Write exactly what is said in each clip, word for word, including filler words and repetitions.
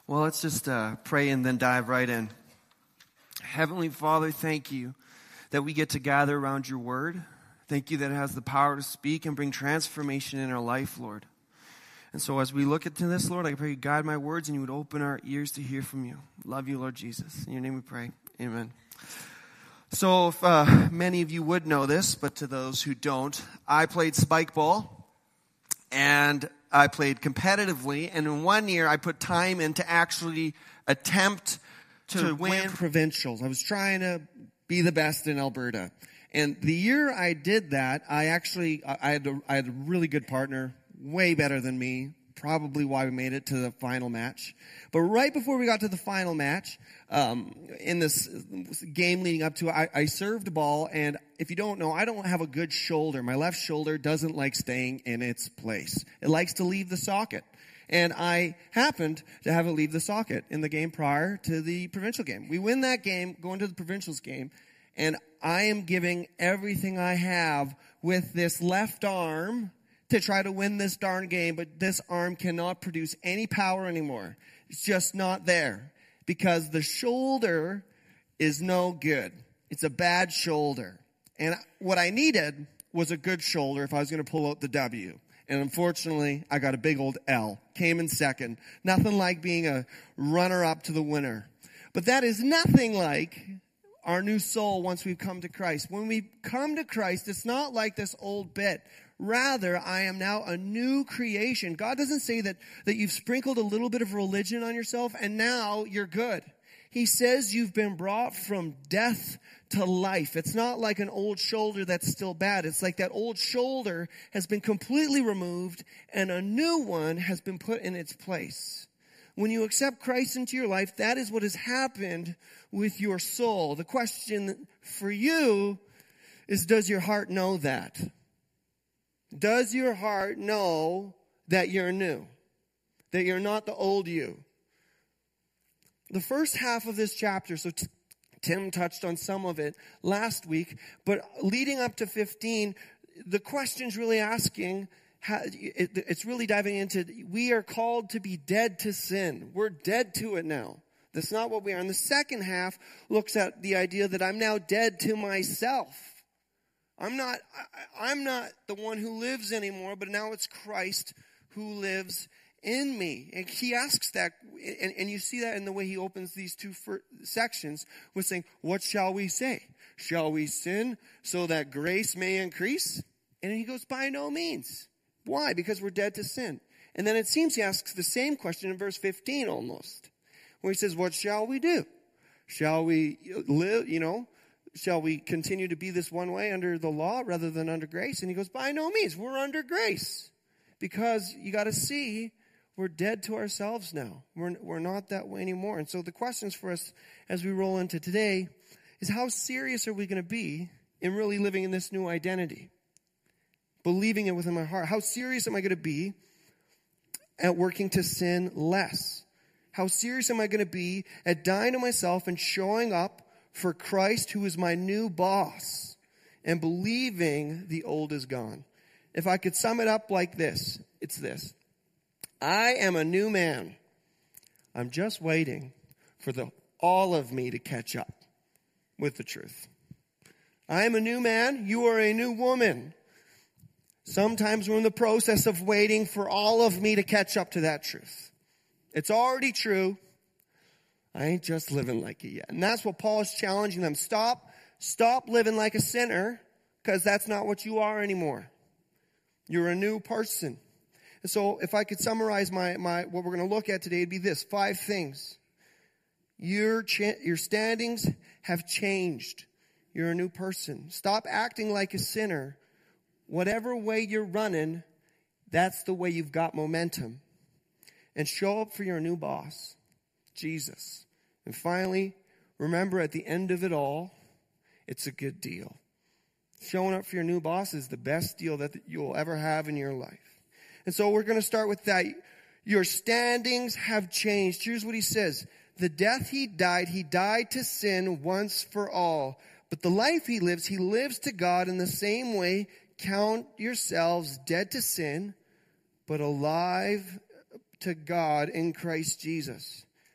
Well, let's just uh, pray and then dive right in. Heavenly Father, thank you that we get to gather around your word. Thank you that it has the power to speak and bring transformation in our life, Lord. And so as we look into this, Lord, I pray you guide my words and you would open our ears to hear from you. Love you, Lord Jesus. In your name we pray. Amen. So if, uh, many of you would know this, but to those who don't, I played spike ball, and I played competitively, and in one year I put time in to actually attempt to, to win, win provincials. I was trying to be the best in Alberta. And the year I did that, I actually, I had a, I had a really good partner, way better than me, probably why we made it to the final match. But right before we got to the final match, um, in this game leading up to it, I, I served a ball, and if you don't know, I don't have a good shoulder. My left shoulder doesn't like staying in its place. It likes to leave the socket. And I happened to have it leave the socket in the game prior to the provincial game. We win that game, go into the provincials game, and I am giving everything I have with this left arm to try to win this darn game, but this arm cannot produce any power anymore. It's just not there because the shoulder is no good. It's a bad shoulder. And what I needed was a good shoulder if I was going to pull out the W. And unfortunately, I got a big old L. Came in second. Nothing like being a runner-up to the winner. But that is nothing like our new soul once we've come to Christ. When we come to Christ, it's not like this old bit. Rather, I am now a new creation. God doesn't say that, that you've sprinkled a little bit of religion on yourself and now you're good. He says you've been brought from death to life. It's not like an old shoulder that's still bad. It's like that old shoulder has been completely removed and a new one has been put in its place. When you accept Christ into your life, that is what has happened with your soul. The question for you is, does your heart know that? Does your heart know that you're new? That you're not the old you? The first half of this chapter, so t- Tim touched on some of it last week, but leading up to fifteen, the question's really asking, how, it, it's really diving into, we are called to be dead to sin. We're dead to it now. That's not what we are. And the second half looks at the idea that I'm now dead to myself. I'm not, I, I'm not the one who lives anymore, but now it's Christ who lives in me. And he asks that, and, and you see that in the way he opens these two fir- sections with saying, what shall we say? Shall we sin so that grace may increase? And he goes, by no means. Why? Because we're dead to sin. And then it seems he asks the same question in verse fifteen almost, where he says, what shall we do? Shall we live, you know, shall we continue to be this one way under the law rather than under grace? And he goes, by no means. We're under grace. Because you got to see, we're dead to ourselves now. We're, we're not that way anymore. And so the questions for us as we roll into today is, how serious are we going to be in really living in this new identity? Believing it within my heart. How serious am I going to be at working to sin less? How serious am I going to be at dying to myself and showing up for Christ, who is my new boss, and believing the old is gone? If I could sum it up like this, it's this. I am a new man. I'm just waiting for the all of me to catch up with the truth. I am a new man. You are a new woman. Sometimes we're in the process of waiting for all of me to catch up to that truth. It's already true. I ain't just living like it yet. And that's what Paul is challenging them. Stop, stop living like a sinner, because that's not what you are anymore. You're a new person. And so if I could summarize my, my what we're going to look at today, it'd be this. Five things. Your, cha- your standings have changed. You're a new person. Stop acting like a sinner. Whatever way you're running, that's the way you've got momentum. And show up for your new boss, Jesus. And finally, remember at the end of it all, it's a good deal. Showing up for your new boss is the best deal that you'll ever have in your life. And so we're going to start with that. Your standings have changed. Here's what he says. The death he died, he died to sin once for all. But the life he lives, he lives to God in the same way. Count yourselves dead to sin, but alive to God in Christ Jesus.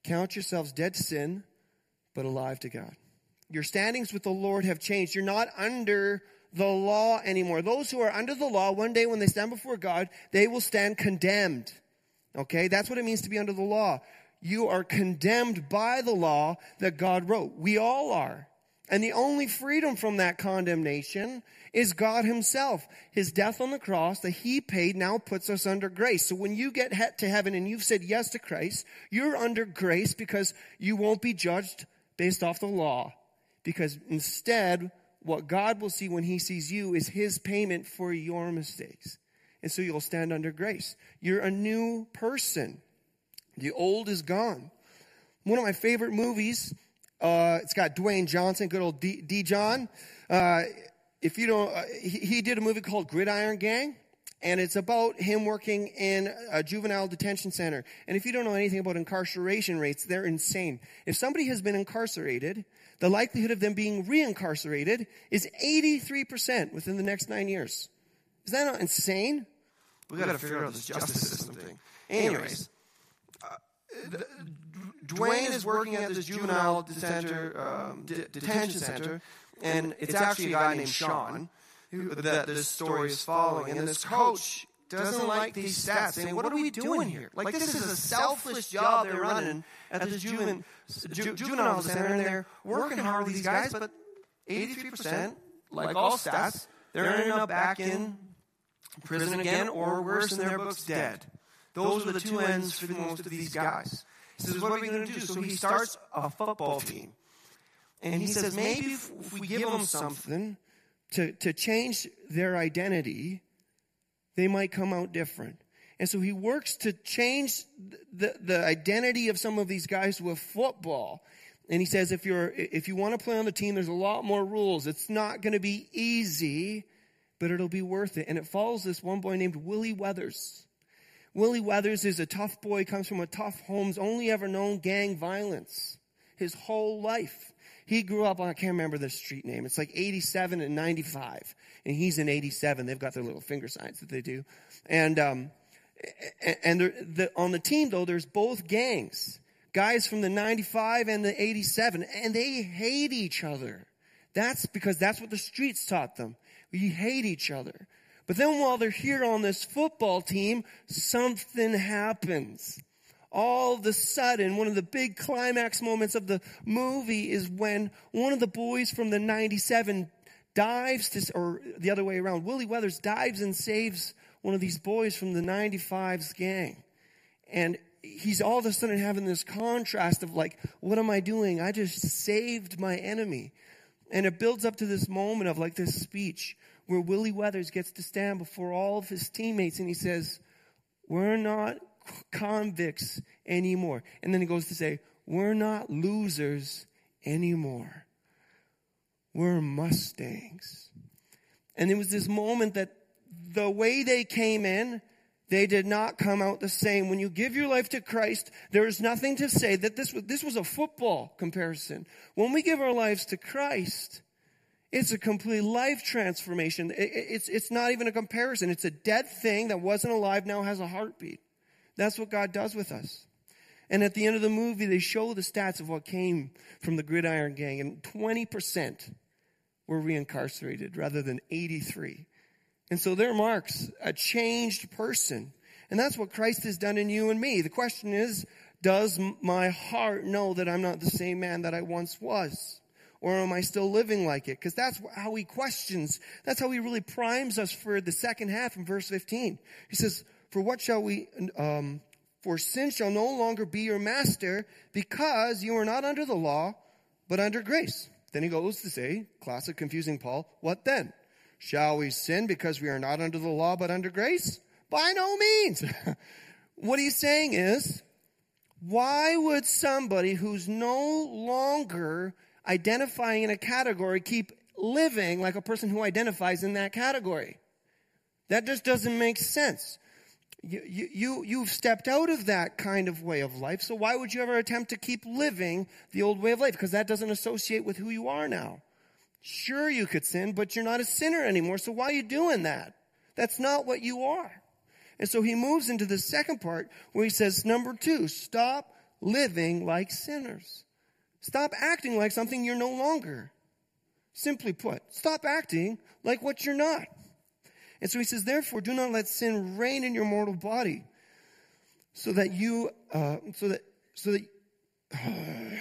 Count yourselves dead to sin, but alive to God. Your standings with the Lord have changed. You're not under the law anymore. Those who are under the law, one day when they stand before God, they will stand condemned. Okay? That's what it means to be under the law. You are condemned by the law that God wrote. We all are. And the only freedom from that condemnation is God himself. His death on the cross that he paid now puts us under grace. So when you get to heaven and you've said yes to Christ, you're under grace because you won't be judged based off the law. Because instead, what God will see when he sees you is his payment for your mistakes. And so you'll stand under grace. You're a new person. The old is gone. One of my favorite movies, uh, it's got Dwayne Johnson, good old D. D. John. Uh, if you don't, uh, he, he did a movie called Gridiron Gang, and it's about him working in a juvenile detention center. And if you don't know anything about incarceration rates, they're insane. If somebody has been incarcerated, the likelihood of them being reincarcerated is eighty-three percent within the next nine years. Is that not insane? We got to figure out this justice system thing. Anyways, uh, the, Dwayne is working at this juvenile center, um, de- detention center, and it's actually a guy named Sean who, that this story is following. And this coach doesn't like these stats, saying, what are we doing here? Like, this is a selfless job they're running at this juvenile, ju- juvenile center, and they're working hard with these guys, but eighty-three percent, like all stats, they're ending up back in prison again, or worse, in their books, dead. Those are the two ends for most of these guys. He says, what are we going to do? So he starts a football team. And he says, maybe if, if we give them something to, to change their identity, they might come out different. And so he works to change the, the identity of some of these guys with football. And he says, if you're, if you want to play on the team, there's a lot more rules. It's not going to be easy, but it'll be worth it. And it follows this one boy named Willie Weathers. Willie Weathers is a tough boy, comes from a tough home's only ever known gang violence his whole life. He grew up on, I can't remember the street name. It's like eighty-seven and ninety-five. And he's in eighty-seven. They've got their little finger signs that they do. And, um, and the, on the team, though, there's both gangs. Guys from the ninety-five and the eighty-seven. And they hate each other. That's because that's what the streets taught them. We hate each other. But then while they're here on this football team, something happens. All of a sudden, one of the big climax moments of the movie is when one of the boys from the ninety-seven dives to, or the other way around, Willie Weathers dives and saves one of these boys from the ninety-five's gang. And he's all of a sudden having this contrast of like, what am I doing? I just saved my enemy. And it builds up to this moment of like this speech where Willie Weathers gets to stand before all of his teammates and he says, we're not convicts anymore. And then he goes to say, we're not losers anymore. We're Mustangs. And it was this moment that the way they came in, they did not come out the same. When you give your life to Christ, there is nothing to say that this was, this was a football comparison. When we give our lives to Christ, it's a complete life transformation. It, it's, it's not even a comparison. It's a dead thing that wasn't alive, now has a heartbeat. That's what God does with us. And at the end of the movie, they show the stats of what came from the Gridiron Gang. And twenty percent were reincarcerated rather than eighty-three. And so there marks a changed person. And that's what Christ has done in you and me. The question is, does my heart know that I'm not the same man that I once was? Or am I still living like it? Because that's how he questions. That's how he really primes us for the second half in verse fifteen. He says, for what shall we, um, for sin shall no longer be your master because you are not under the law, but under grace. Then he goes to say, classic confusing Paul, what then? Shall we sin because we are not under the law, but under grace? By no means. What he's saying is, why would somebody who's no longer identifying in a category keep living like a person who identifies in that category? That just doesn't make sense. You, you, you, you've stepped out of that kind of way of life, so why would you ever attempt to keep living the old way of life? Because that doesn't associate with who you are now. Sure, you could sin, but you're not a sinner anymore, so why are you doing that? That's not what you are. And so he moves into the second part where he says, number two, stop living like sinners. Stop acting like something you're no longer. Simply put, stop acting like what you're not. And so he says, therefore, do not let sin reign in your mortal body, so that you, uh, so that, so that, uh,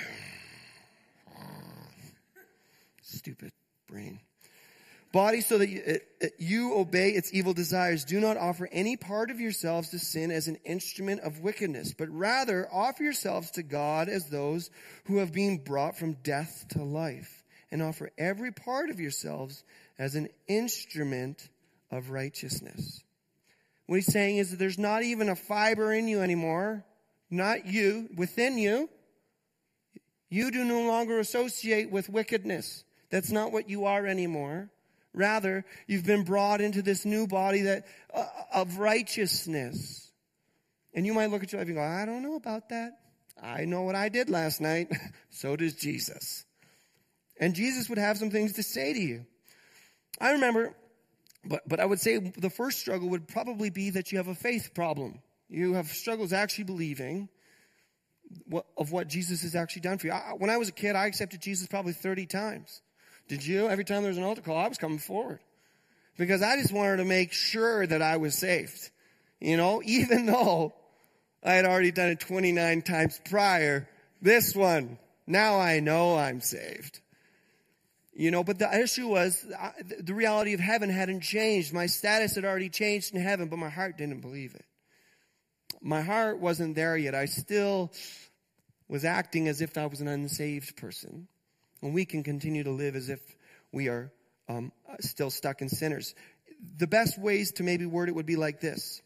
stupid brain. Body, so that you, it, it, you obey its evil desires. Do not offer any part of yourselves to sin as an instrument of wickedness, but rather offer yourselves to God as those who have been brought from death to life, and offer every part of yourselves as an instrument of righteousness. What he's saying is that there's not even a fiber in you anymore, not you, within you. You do no longer associate with wickedness. That's not what you are anymore. Rather, you've been brought into this new body that uh, of righteousness. And you might look at your life and go, I don't know about that. I know what I did last night. So does Jesus. And Jesus would have some things to say to you. I remember, but, but I would say the first struggle would probably be that you have a faith problem. You have struggles actually believing what, of what Jesus has actually done for you. I, when I was a kid, I accepted Jesus probably thirty times. Did you? Every time there was an altar call, I was coming forward. Because I just wanted to make sure that I was saved. You know, even though I had already done it twenty-nine times prior, this one, now I know I'm saved. You know, but the issue was, the reality of heaven hadn't changed. My status had already changed in heaven, but my heart didn't believe it. My heart wasn't there yet. I still was acting as if I was an unsaved person. And we can continue to live as if we are um, still stuck in sinners. The best ways to maybe word it would be like this.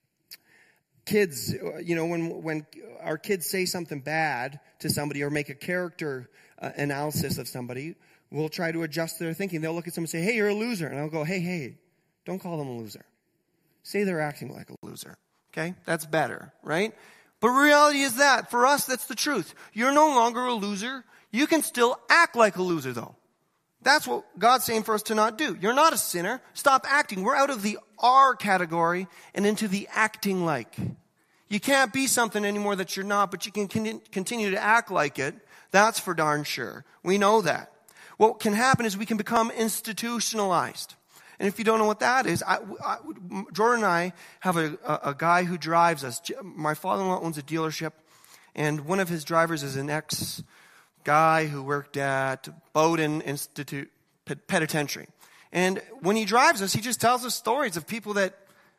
Kids, you know, when when our kids say something bad to somebody or make a character uh, analysis of somebody, we'll try to adjust their thinking. They'll look at someone and say, hey, you're a loser. And I'll go, hey, hey, don't call them a loser. Say they're acting like a loser. Okay? That's better, right? But reality is that, for us, that's the truth. You're no longer a loser. You can still act like a loser, though. That's what God's saying for us to not do. You're not a sinner. Stop acting. We're out of the are category and into the acting like. You can't be something anymore that you're not, but you can continue to act like it. That's for darn sure. We know that. What can happen is we can become institutionalized. And if you don't know what that is, I, I, Jordan and I have a, a, a guy who drives us. My father-in-law owns a dealership, and one of his drivers is an ex guy who worked at Bowdoin Institute Penitentiary. And when he drives us, he just tells us stories of people that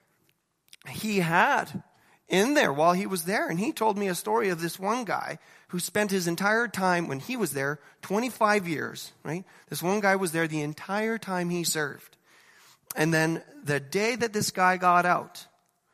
he had in there while he was there. And he told me a story of this one guy who spent his entire time when he was there, twenty-five years, right? This one guy was there the entire time he served. And then the day that this guy got out,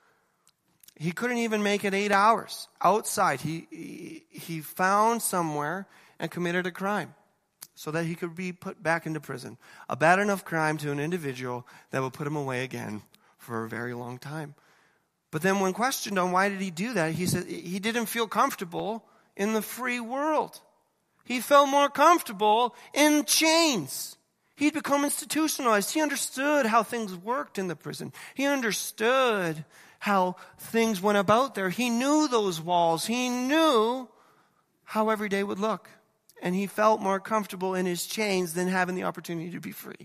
he couldn't even make it eight hours outside. He, he, he found somewhere and committed a crime so that he could be put back into prison. A bad enough crime to an individual that would put him away again for a very long time. But then when questioned on why did he do that, he said he didn't feel comfortable in the free world. He felt more comfortable in chains. He'd become institutionalized. He understood how things worked in the prison. He understood how things went about there. He knew those walls. He knew how every day would look. And he felt more comfortable in his chains than having the opportunity to be free.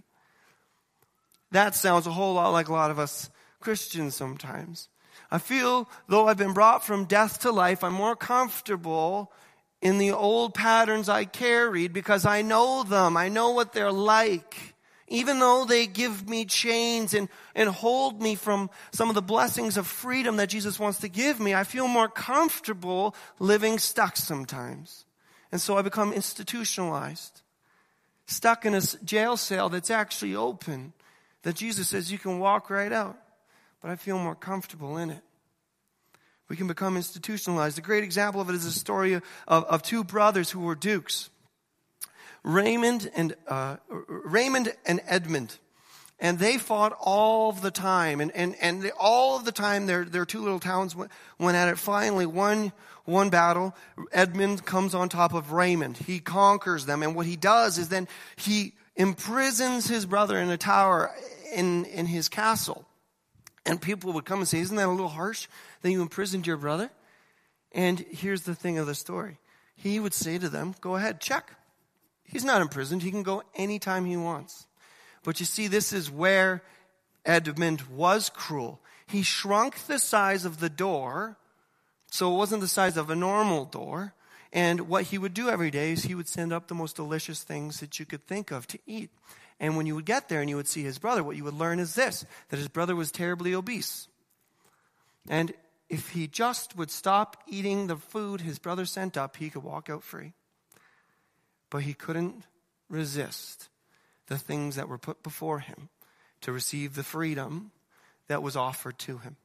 That sounds a whole lot like a lot of us Christians sometimes. I feel, though I've been brought from death to life, I'm more comfortable in the old patterns I carried because I know them. I know what they're like. Even though they give me chains and, and hold me from some of the blessings of freedom that Jesus wants to give me, I feel more comfortable living stuck sometimes. And so I become institutionalized, stuck in a jail cell that's actually open, that Jesus says you can walk right out. But I feel more comfortable in it. We can become institutionalized. A great example of it is a story of, of two brothers who were dukes, Raymond and uh, Raymond and Edmund. And they fought all of the time. And, and, and they, all of the time, their, their two little towns went, went at it. Finally, one, one battle, Edmund comes on top of Raymond. He conquers them. And what he does is then he imprisons his brother in a tower in, in his castle. And people would come and say, isn't that a little harsh that you imprisoned your brother? And here's the thing of the story. He would say to them, go ahead, check. He's not imprisoned. He can go anytime he wants. But you see, this is where Edmund was cruel. He shrunk the size of the door, so it wasn't the size of a normal door. And what he would do every day is he would send up the most delicious things that you could think of to eat. And when you would get there and you would see his brother, what you would learn is this, that his brother was terribly obese. And if he just would stop eating the food his brother sent up, he could walk out free. But he couldn't resist the things that were put before him to receive the freedom that was offered to him.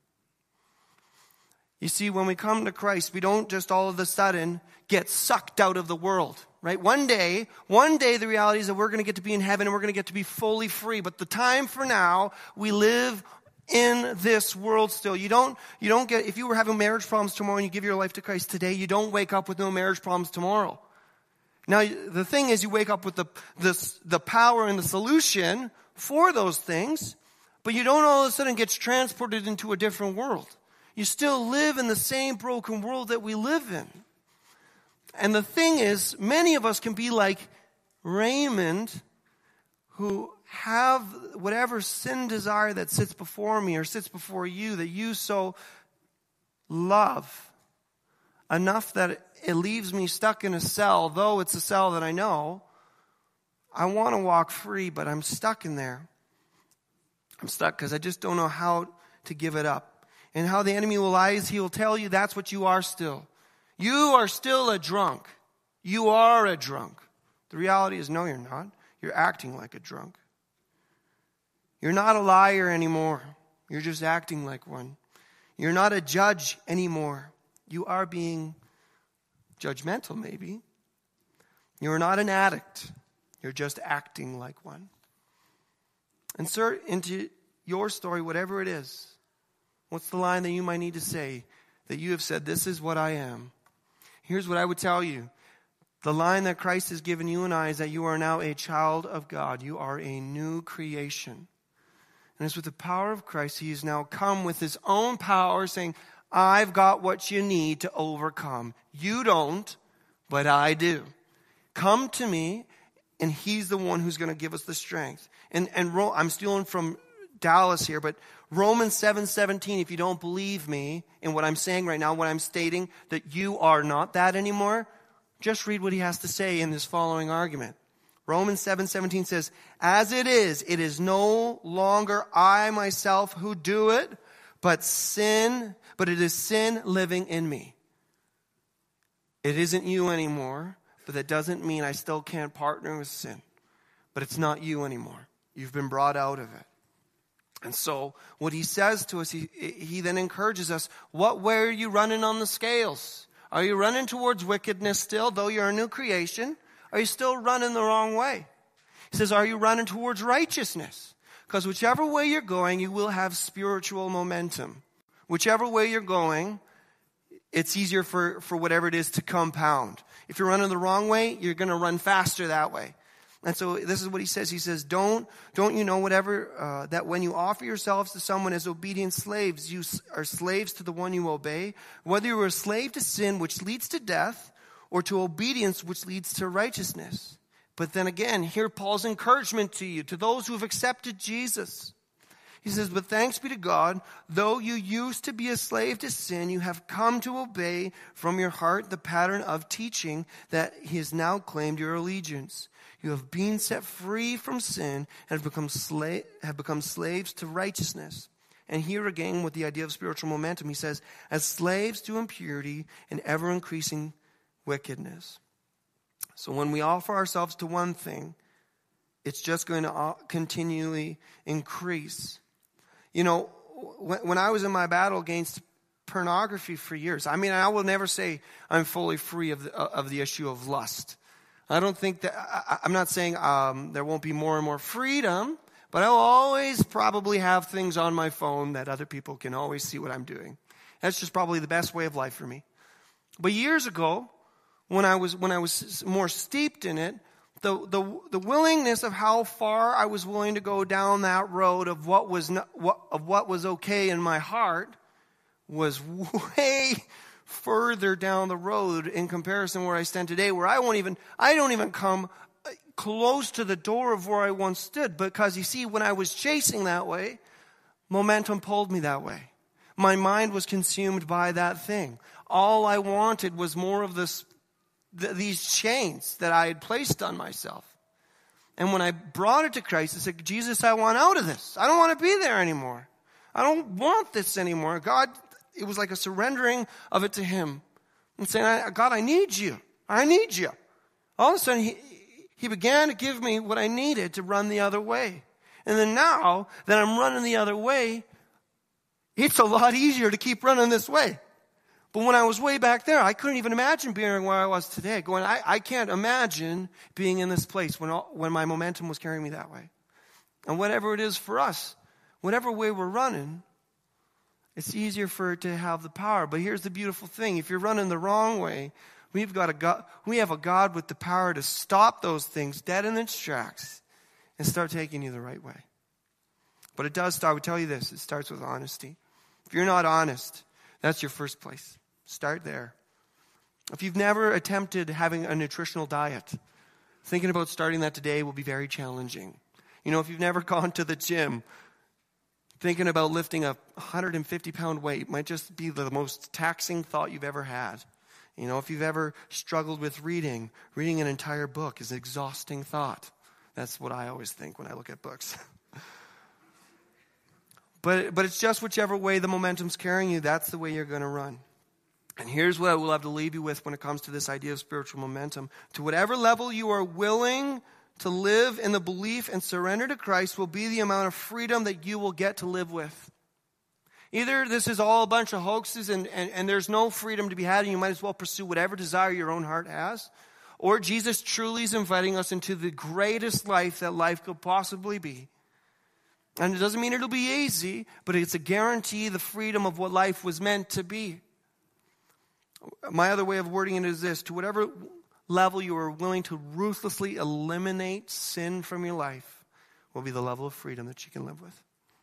You see, when we come to Christ, we don't just all of a sudden get sucked out of the world, right? One day, one day the reality is that we're going to get to be in heaven and we're going to get to be fully free. But the time for now, we live in this world still. You don't, you don't get, if you were having marriage problems tomorrow and you give your life to Christ today, you don't wake up with no marriage problems tomorrow. Now, the thing is, you wake up with the, the, the power and the solution for those things, but you don't all of a sudden get transported into a different world. You still live in the same broken world that we live in. And the thing is, many of us can be like Raymond, who have whatever sin desire that sits before me or sits before you that you so love enough that it leaves me stuck in a cell, though it's a cell that I know. I want to walk free, but I'm stuck in there. I'm stuck because I just don't know how to give it up. And how the enemy will lie is he will tell you that's what you are still. You are still a drunk. You are a drunk. The reality is, no, you're not. You're acting like a drunk. You're not a liar anymore. You're just acting like one. You're not a judge anymore. You are being judgmental, maybe. You're not an addict. You're just acting like one. Insert into your story whatever it is. What's the line that you might need to say that you have said, this is what I am? Here's what I would tell you. The line that Christ has given you and I is that you are now a child of God. You are a new creation. And it's with the power of Christ, he has now come with his own power saying, I've got what you need to overcome. You don't, but I do. Come to me, and he's the one who's going to give us the strength. And, and I'm stealing from Dallas here, but Romans seven seventeen, if you don't believe me in what I'm saying right now, what I'm stating, that you are not that anymore, just read what he has to say in this following argument. Romans seven seventeen says, as it is, it is no longer I myself who do it, but sin, but it is sin living in me. It isn't you anymore, but that doesn't mean I still can't partner with sin. But it's not you anymore. You've been brought out of it. And so what he says to us, he, he then encourages us, what way are you running on the scales? Are you running towards wickedness still, though you're a new creation? Are you still running the wrong way? He says, are you running towards righteousness? Because whichever way you're going, you will have spiritual momentum. Whichever way you're going, it's easier for, for whatever it is to compound. If you're running the wrong way, you're going to run faster that way. And so this is what he says. He says, don't, don't you know whatever, uh, that when you offer yourselves to someone as obedient slaves, you are slaves to the one you obey, whether you are a slave to sin, which leads to death, or to obedience, which leads to righteousness. But then again, hear Paul's encouragement to you, to those who have accepted Jesus. He says, but thanks be to God, though you used to be a slave to sin, you have come to obey from your heart the pattern of teaching that he has now claimed your allegiance. You have been set free from sin and have become, sla- have become slaves to righteousness. And here again with the idea of spiritual momentum, he says, as slaves to impurity and ever-increasing wickedness. So when we offer ourselves to one thing, it's just going to continually increase. You know, when, when I was in my battle against pornography for years, I mean, I will never say I'm fully free of the, of the issue of lust. I don't think that, I, I'm not saying um, there won't be more and more freedom, but I'll always probably have things on my phone that other people can always see what I'm doing. That's just probably the best way of life for me. But years ago, when I was when I was more steeped in it, the the the willingness of how far I was willing to go down that road of what was not, what of what was okay in my heart was way further down the road in comparison where I stand today, where I won't even, I don't even come close to the door of where I once stood. Because you see, when I was chasing that way, momentum pulled me that way. My mind was consumed by that thing. All I wanted was more of this, th- these chains that I had placed on myself. And when I brought it to Christ, I said, Jesus, I want out of this. I don't want to be there anymore. I don't want this anymore. God, it was like a surrendering of it to him. And saying, God, I need you. I need you. All of a sudden, he, he began to give me what I needed to run the other way. And then now that I'm running the other way, it's a lot easier to keep running this way. But when I was way back there, I couldn't even imagine being where I was today. Going, I, I can't imagine being in this place when, all, when my momentum was carrying me that way. And whatever it is for us, whatever way we're running, it's easier for it to have the power. But here's the beautiful thing. If you're running the wrong way, we've got a God, we have a God with the power to stop those things dead in its tracks and start taking you the right way. But it does start, I would tell you this, it starts with honesty. If you're not honest, that's your first place. Start there. If you've never attempted having a nutritional diet, thinking about starting that today will be very challenging. You know, if you've never gone to the gym, thinking about lifting a one hundred fifty pound weight might just be the most taxing thought you've ever had. You know, if you've ever struggled with reading, reading an entire book is an exhausting thought. That's what I always think when I look at books. But but it's just whichever way the momentum's carrying you, that's the way you're going to run. And here's what I will have to leave you with when it comes to this idea of spiritual momentum. To whatever level you are willing to live in the belief and surrender to Christ will be the amount of freedom that you will get to live with. Either this is all a bunch of hoaxes and, and, and there's no freedom to be had and you might as well pursue whatever desire your own heart has. Or Jesus truly is inviting us into the greatest life that life could possibly be. And it doesn't mean it'll be easy, but it's a guarantee the freedom of what life was meant to be. My other way of wording it is this: to whatever level you are willing to ruthlessly eliminate sin from your life will be the level of freedom that you can live with.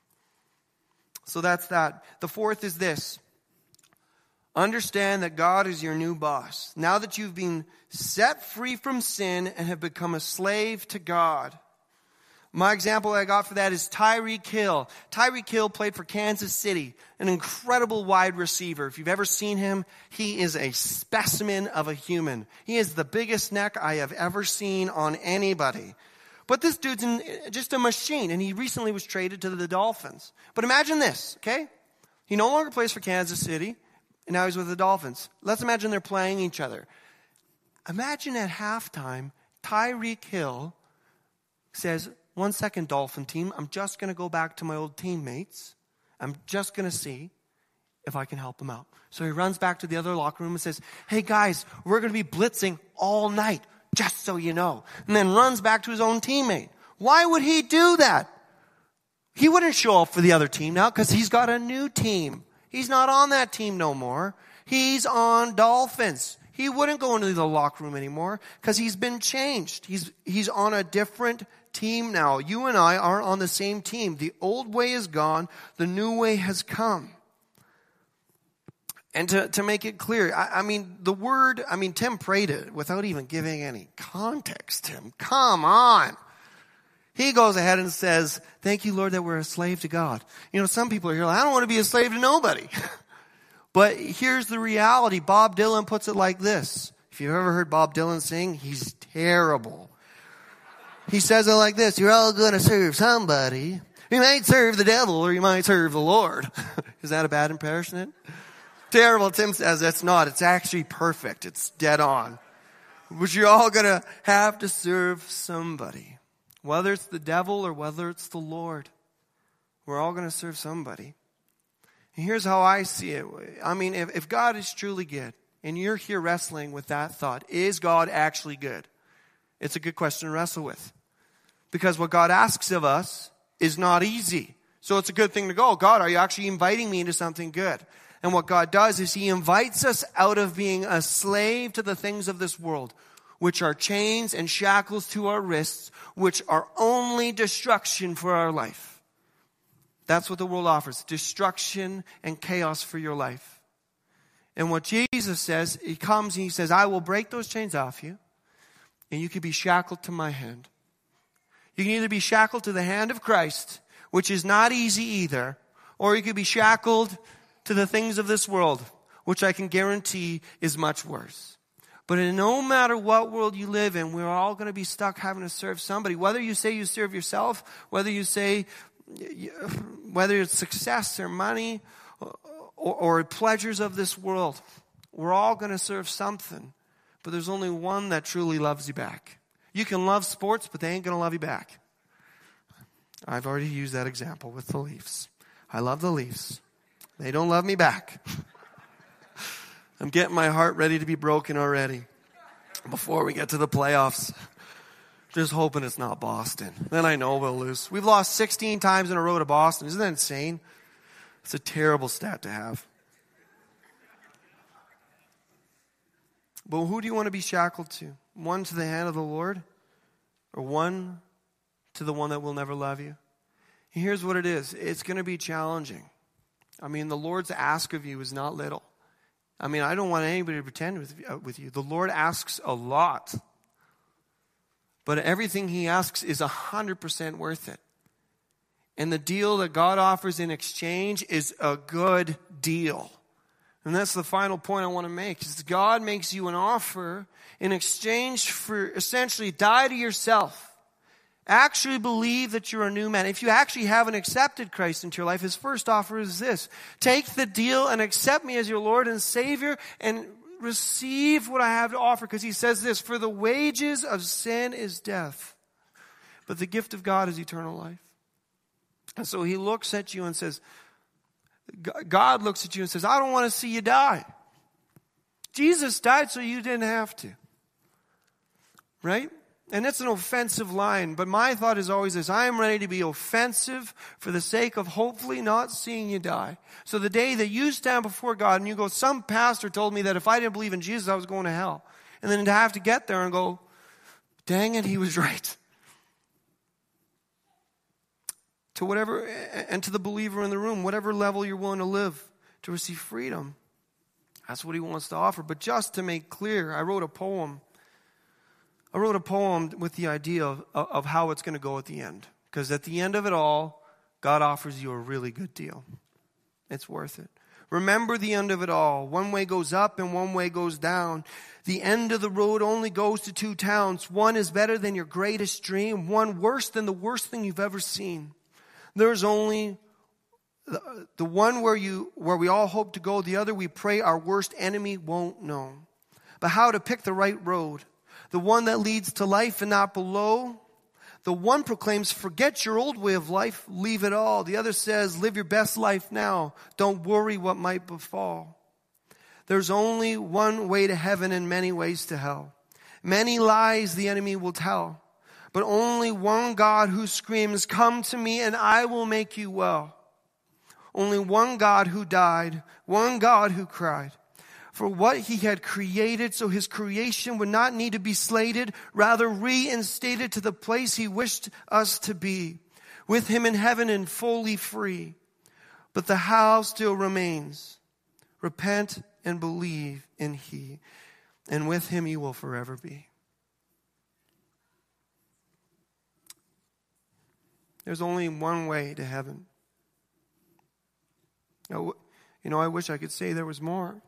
So that's that. The fourth is this: understand that God is your new boss. Now that you've been set free from sin and have become a slave to God. My example I got for that is Tyreek Hill. Tyreek Hill played for Kansas City, an incredible wide receiver. If you've ever seen him, he is a specimen of a human. He has the biggest neck I have ever seen on anybody. But this dude's in, just a machine, and he recently was traded to the Dolphins. But imagine this, okay? He no longer plays for Kansas City, and now he's with the Dolphins. Let's imagine they're playing each other. Imagine at halftime, Tyreek Hill says, one second, Dolphin team, I'm just going to go back to my old teammates. I'm just going to see if I can help them out. So he runs back to the other locker room and says, hey guys, we're going to be blitzing all night, just so you know. And then runs back to his own teammate. Why would he do that? He wouldn't show up for the other team now because he's got a new team. He's not on that team no more. He's on Dolphins. He wouldn't go into the locker room anymore because he's been changed. He's, he's on a different team now. You and I are on the same team. The old way is gone. The new way has come. And to, to make it clear, I, I mean, the word, I mean, Tim prayed it without even giving any context, Tim. Come on. He goes ahead and says, thank you, Lord, that we're a slave to God. You know, some people are here like, I don't want to be a slave to nobody. But here's the reality. Bob Dylan puts it like this. If you've ever heard Bob Dylan sing, he's terrible. He says it like this: you're all going to serve somebody. You might serve the devil or you might serve the Lord. Is that a bad impression? Terrible. Tim says it's not. It's actually perfect. It's dead on. But you're all going to have to serve somebody. Whether it's the devil or whether it's the Lord. We're all going to serve somebody. And here's how I see it. I mean, if, if God is truly good, and you're here wrestling with that thought, is God actually good? It's a good question to wrestle with. Because what God asks of us is not easy. So it's a good thing to go, God, are you actually inviting me into something good? And what God does is he invites us out of being a slave to the things of this world, which are chains and shackles to our wrists, which are only destruction for our life. That's what the world offers, destruction and chaos for your life. And what Jesus says, he comes and he says, I will break those chains off you, and you can be shackled to my hand. You can either be shackled to the hand of Christ, which is not easy either, or you could be shackled to the things of this world, which I can guarantee is much worse. But in no matter what world you live in, we're all going to be stuck having to serve somebody. Whether you say you serve yourself, whether you say, whether it's success or money or, or pleasures of this world, we're all going to serve something. But there's only one that truly loves you back. You can love sports, but they ain't going to love you back. I've already used that example with the Leafs. I love the Leafs. They don't love me back. I'm getting my heart ready to be broken already before we get to the playoffs. Just hoping it's not Boston. Then I know we'll lose. We've lost sixteen times in a row to Boston. Isn't that insane? It's a terrible stat to have. But who do you want to be shackled to? One to the hand of the Lord, or one to the one that will never love you? And here's what it is. It's going to be challenging. I mean, the Lord's ask of you is not little. I mean, I don't want anybody to pretend with, uh, with you. The Lord asks a lot. But everything he asks is one hundred percent worth it. And the deal that God offers in exchange is a good deal. And that's the final point I want to make. Is God makes you an offer in exchange for essentially die to yourself. Actually believe that you're a new man. If you actually haven't accepted Christ into your life, his first offer is this. Take the deal and accept me as your Lord and Savior and receive what I have to offer. Because he says this, for the wages of sin is death, but the gift of God is eternal life. And so he looks at you and says, God looks at you and says, I don't want to see you die. Jesus died so you didn't have to. Right? And it's an offensive line, but my thought is always this, I am ready to be offensive for the sake of hopefully not seeing you die. So the day that you stand before God and you go, some pastor told me that if I didn't believe in Jesus, I was going to hell. And then to have to get there and go, dang it, he was right. To whatever, and to the believer in the room, whatever level you're willing to live to receive freedom. That's what he wants to offer. But just to make clear, I wrote a poem. I wrote a poem with the idea of, of how it's going to go at the end. Because at the end of it all, God offers you a really good deal. It's worth it. Remember the end of it all. One way goes up and one way goes down. The end of the road only goes to two towns. One is better than your greatest dream. One worse than the worst thing you've ever seen. There's only the, the one where you where we all hope to go. The other we pray our worst enemy won't know. But how to pick the right road. The one that leads to life and not below. The one proclaims, forget your old way of life, leave it all. The other says, live your best life now. Don't worry what might befall. There's only one way to heaven and many ways to hell. Many lies the enemy will tell. But only one God who screams, come to me and I will make you well. Only one God who died, one God who cried. For what he had created, so his creation would not need to be slated, rather reinstated to the place he wished us to be, with him in heaven and fully free. But the how still remains. Repent and believe in he, and with him you will forever be. There's only one way to heaven. Now, you know, I wish I could say there was more.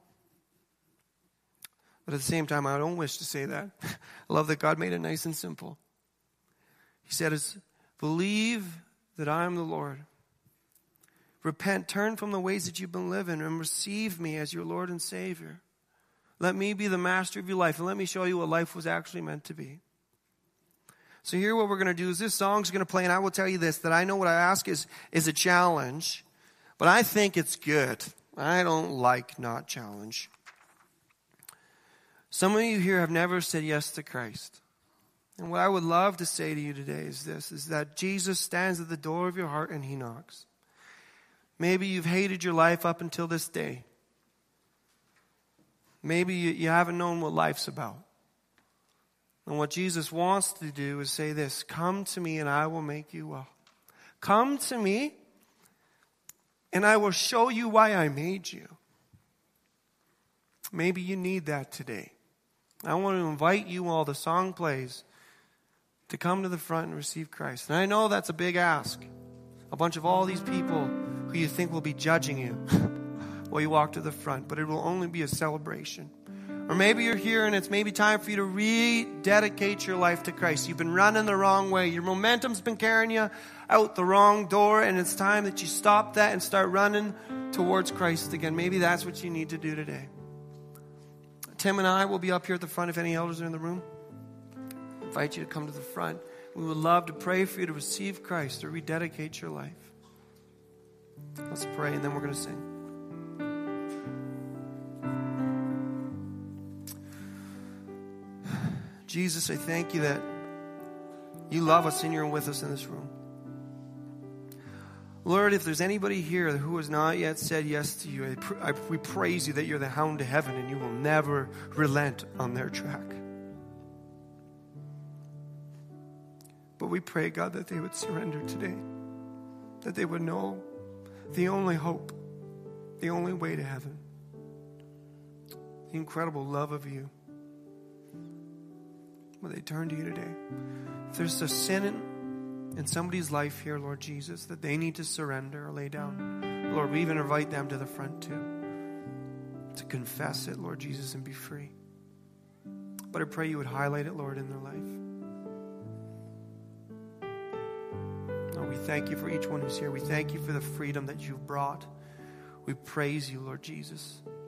But at the same time, I don't wish to say that. I love that God made it nice and simple. He said, "Is believe that I am the Lord. Repent, turn from the ways that you've been living, and receive me as your Lord and Savior. Let me be the master of your life, and let me show you what life was actually meant to be." So here what we're going to do is this song's going to play, and I will tell you this, that I know what I ask is, is a challenge, but I think it's good. I don't like not challenge. Some of you here have never said yes to Christ. And what I would love to say to you today is this, is that Jesus stands at the door of your heart and he knocks. Maybe you've hated your life up until this day. Maybe you, you haven't known what life's about. And what Jesus wants to do is say this, come to me and I will make you well. Come to me and I will show you why I made you. Maybe you need that today. I want to invite you while the song plays to come to the front and receive Christ. And I know that's a big ask. A bunch of all these people who you think will be judging you while you walk to the front. But it will only be a celebration. Or maybe you're here and it's maybe time for you to rededicate your life to Christ. You've been running the wrong way. Your momentum's been carrying you out the wrong door. And it's time that you stop that and start running towards Christ again. Maybe that's what you need to do today. Tim and I will be up here at the front if any elders are in the room. I invite you to come to the front. We would love to pray for you to receive Christ or rededicate your life. Let's pray and then we're going to sing. Jesus, I thank you that you love us and you're with us in this room. Lord, if there's anybody here who has not yet said yes to you, I pr- I, we praise you that you're the hound to heaven and you will never relent on their track. But we pray, God, that they would surrender today. That they would know the only hope, the only way to heaven. The incredible love of you. Will they turn to you today? If there's a sin in in somebody's life here, Lord Jesus, that they need to surrender or lay down, Lord, we even invite them to the front too, to confess it, Lord Jesus, and be free. But I pray you would highlight it, Lord, in their life. Lord, we thank you for each one who's here. We thank you for the freedom that you've brought. We praise you, Lord Jesus.